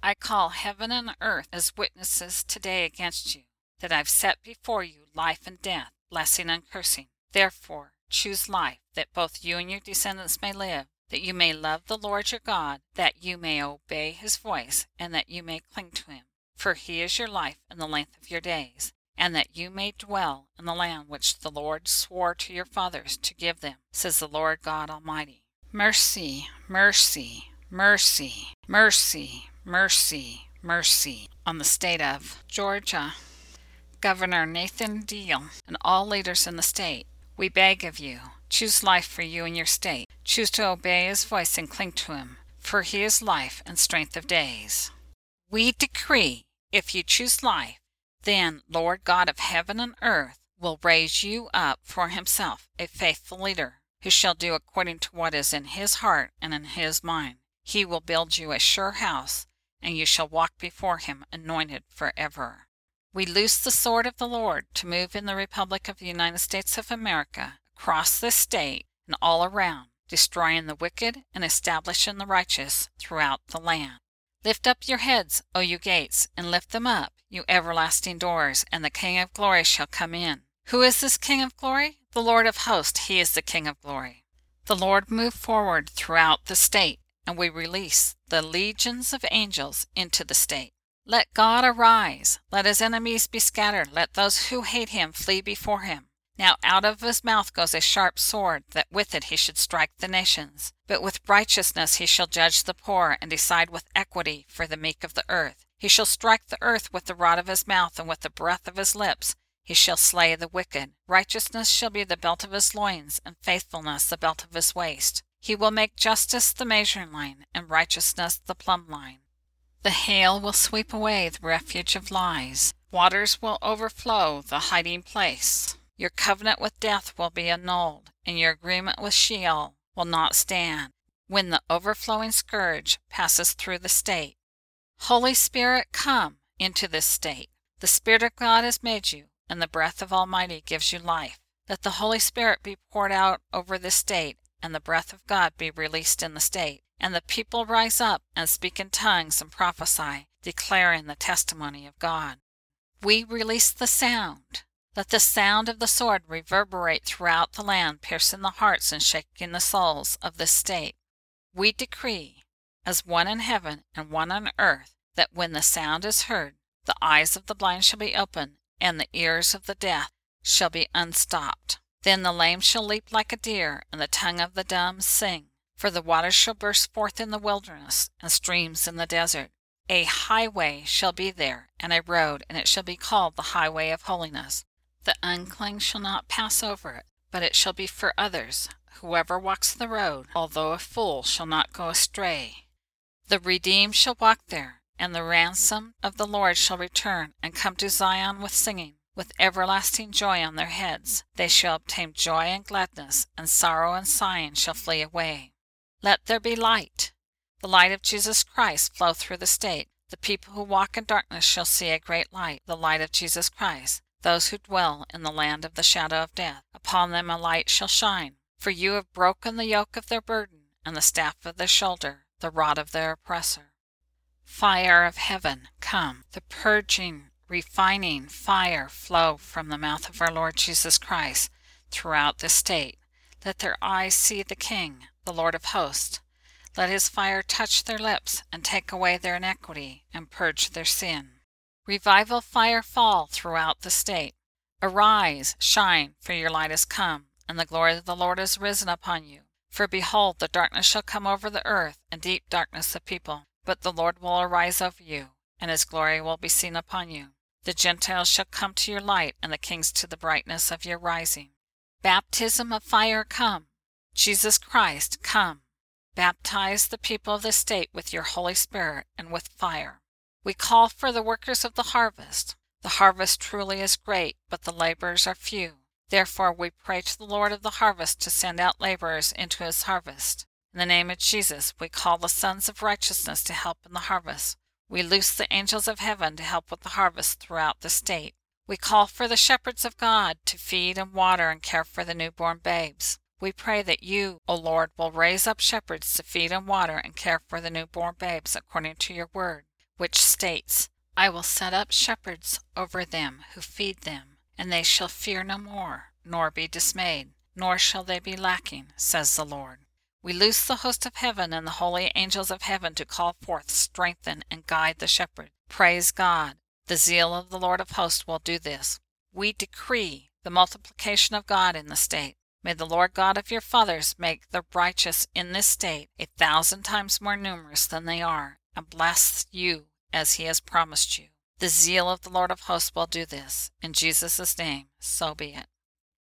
I call heaven and earth as witnesses today against you, that I've set before you life and death, blessing and cursing. Therefore, choose life, that both you and your descendants may live, that you may love the Lord your God, that you may obey his voice, and that you may cling to him. For he is your life and the length of your days, and that you may dwell in the land which the Lord swore to your fathers to give them, says the Lord God Almighty. Mercy, mercy, mercy, mercy, mercy, mercy on the state of Georgia. Governor Nathan Deal and all leaders in the state, we beg of you, choose life for you and your state. Choose to obey his voice and cling to him, for he is life and strength of days. We decree, if you choose life, then Lord God of heaven and earth will raise you up for himself a faithful leader, who shall do according to what is in his heart and in his mind. He will build you a sure house, and you shall walk before him anointed forever. We loose the sword of the Lord to move in the Republic of the United States of America, across this state and all around, destroying the wicked and establishing the righteous throughout the land. Lift up your heads, O you gates, and lift them up, you everlasting doors, and the King of glory shall come in. Who is this King of glory? The Lord of hosts, he is the King of glory. The Lord moved forward throughout the state, and we release the legions of angels into the state. Let God arise, let his enemies be scattered, let those who hate him flee before him. Now out of his mouth goes a sharp sword, that with it he should strike the nations. But with righteousness he shall judge the poor, and decide with equity for the meek of the earth. He shall strike the earth with the rod of his mouth, and with the breath of his lips he shall slay the wicked. Righteousness shall be the belt of his loins, and faithfulness the belt of his waist. He will make justice the measuring line, and righteousness the plumb line. The hail will sweep away the refuge of lies. Waters will overflow the hiding place. Your covenant with death will be annulled, and your agreement with Sheol will not stand, when the overflowing scourge passes through the state. Holy Spirit, come into this state. The Spirit of God has made you, and the breath of Almighty gives you life. Let the Holy Spirit be poured out over this state, and the breath of God be released in the state. And the people rise up and speak in tongues and prophesy, declaring the testimony of God. We release the sound. Let the sound of the sword reverberate throughout the land, piercing the hearts and shaking the souls of this state. We decree, as one in heaven and one on earth, that when the sound is heard, the eyes of the blind shall be opened, and the ears of the deaf shall be unstopped. Then the lame shall leap like a deer, and the tongue of the dumb sing. For the waters shall burst forth in the wilderness, and streams in the desert. A highway shall be there, and a road, and it shall be called the highway of holiness. The unclean shall not pass over it, but it shall be for others. Whoever walks the road, although a fool, shall not go astray. The redeemed shall walk there, and the ransom of the Lord shall return, and come to Zion with singing. With everlasting joy on their heads they shall obtain joy and gladness, and sorrow and sighing shall flee away. Let there be light. The light of Jesus Christ flow through the state. The people who walk in darkness shall see a great light, the light of Jesus Christ. Those who dwell in the land of the shadow of death, upon them a light shall shine. For you have broken the yoke of their burden, and the staff of their shoulder, the rod of their oppressor. Fire of heaven, come. The purging, refining fire flow from the mouth of our Lord Jesus Christ throughout the state. Let their eyes see the King, the Lord of hosts. Let his fire touch their lips, and take away their iniquity, and purge their sin. Revival fire fall throughout the state. Arise, shine, for your light is come, and the glory of the Lord is risen upon you. For behold, the darkness shall come over the earth, and deep darkness the people. But the Lord will arise over you, and his glory will be seen upon you. The Gentiles shall come to your light, and the kings to the brightness of your rising. Baptism of fire come. Jesus Christ, come. Baptize the people of the state with your Holy Spirit and with fire. We call for the workers of the harvest. The harvest truly is great, but the laborers are few. Therefore we pray to the Lord of the harvest to send out laborers into his harvest. In the name of Jesus, we call the sons of righteousness to help in the harvest. We loose the angels of heaven to help with the harvest throughout the state. We call for the shepherds of God to feed and water and care for the newborn babes. We pray that you, O Lord, will raise up shepherds to feed and water and care for the newborn babes according to your word. which states, I will set up shepherds over them who feed them, and they shall fear no more, nor be dismayed, nor shall they be lacking, says the Lord. We loose the host of heaven and the holy angels of heaven to call forth, strengthen, and guide the shepherd. Praise God! The zeal of the Lord of hosts will do this. We decree the multiplication of God in the state. May the Lord God of your fathers make the righteous in this state 1,000 times more numerous than they are, and bless you as he has promised you. The zeal of the Lord of hosts will do this. In Jesus' name, so be it.